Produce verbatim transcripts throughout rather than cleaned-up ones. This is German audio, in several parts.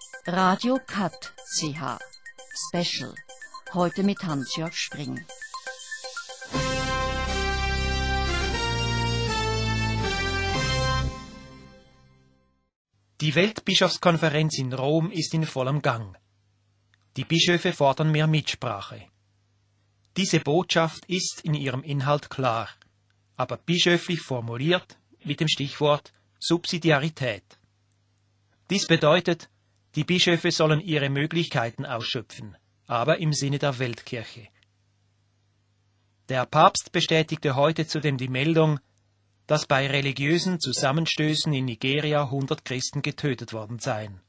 Radio Cut C H Special. Heute mit Hans-Jörg Spring. Die Weltbischofskonferenz in Rom ist in vollem Gang. Die Bischöfe fordern mehr Mitsprache. Diese Botschaft ist in ihrem Inhalt klar, aber bischöflich formuliert mit dem Stichwort Subsidiarität. Dies bedeutet, die Bischöfe sollen ihre Möglichkeiten ausschöpfen, aber im Sinne der Weltkirche. Der Papst bestätigte heute zudem die Meldung, dass bei religiösen Zusammenstößen in Nigeria hundert Christen getötet worden seien.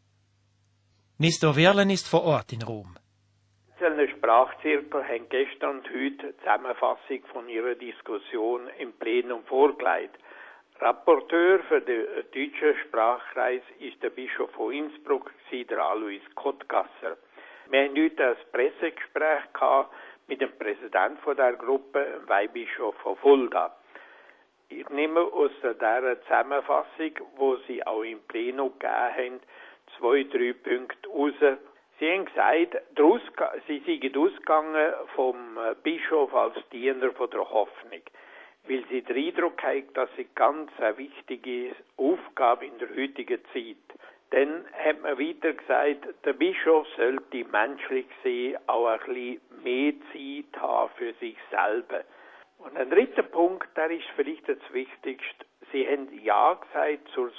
Nestor Wirlen ist vor Ort in Rom. Einzelne Sprachzirkel haben gestern und heute eine Zusammenfassung von ihrer Diskussion im Plenum vorgelegt. Rapporteur für den deutschen Sprachkreis ist der Bischof von Innsbruck, der Alois Kottgasser. Wir haben heute ein Pressegespräch gehabt mit dem Präsidenten der Gruppe, dem Weihbischof von Fulda. Ich nehme aus dieser Zusammenfassung, wo Sie auch im Plenum gegeben haben, zwei, drei Punkte raus. Sie haben gesagt, Sie sind ausgegangen vom Bischof als Diener von der Hoffnung, weil Sie den Eindruck haben, dass es ganz eine wichtige Aufgabe in der heutigen Zeit. Dann hat man weiter gesagt, der Bischof sollte menschlich gesehen auch ein bisschen mehr Zeit haben für sich selber. Und ein dritter Punkt, der ist vielleicht das Wichtigste. Sie haben Ja gesagt zur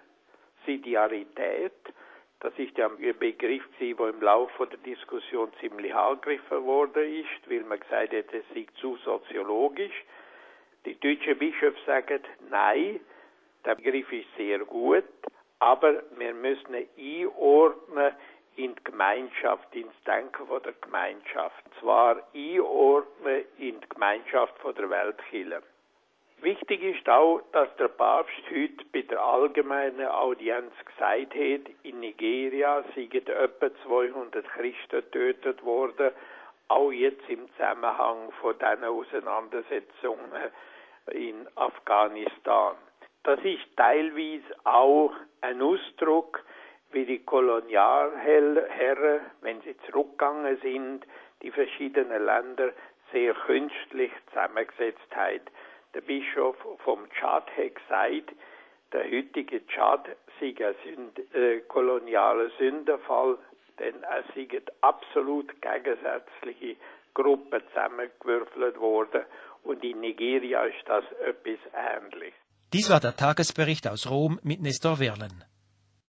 Subsidiarität. Das ist ja ein Begriff, der im Laufe der Diskussion ziemlich angegriffen worden ist, weil man gesagt hat, es sei zu soziologisch. Die deutschen Bischöfe sagen, nein, der Begriff ist sehr gut, aber wir müssen ihn einordnen in die Gemeinschaft, ins Denken von der Gemeinschaft. Und zwar einordnen in die Gemeinschaft von der Weltkirche. Wichtig ist auch, dass der Papst heute bei der allgemeinen Audienz gesagt hat, in Nigeria seien etwa zweihundert Christen getötet worden, auch jetzt im Zusammenhang von diesen Auseinandersetzungen in Afghanistan. Das ist teilweise auch ein Ausdruck, wie die Kolonialherren, wenn sie zurückgegangen sind, die verschiedenen Länder sehr künstlich zusammengesetzt haben. Der Bischof vom Tschad hat gesagt, der heutige Tschad sei ein Sünd, äh, kolonialer Sündenfall, denn es seien absolut gegensätzliche Gruppen zusammengewürfelt worden und in Nigeria ist das etwas Ähnliches. Dies war der Tagesbericht aus Rom mit Nestor Wirlen.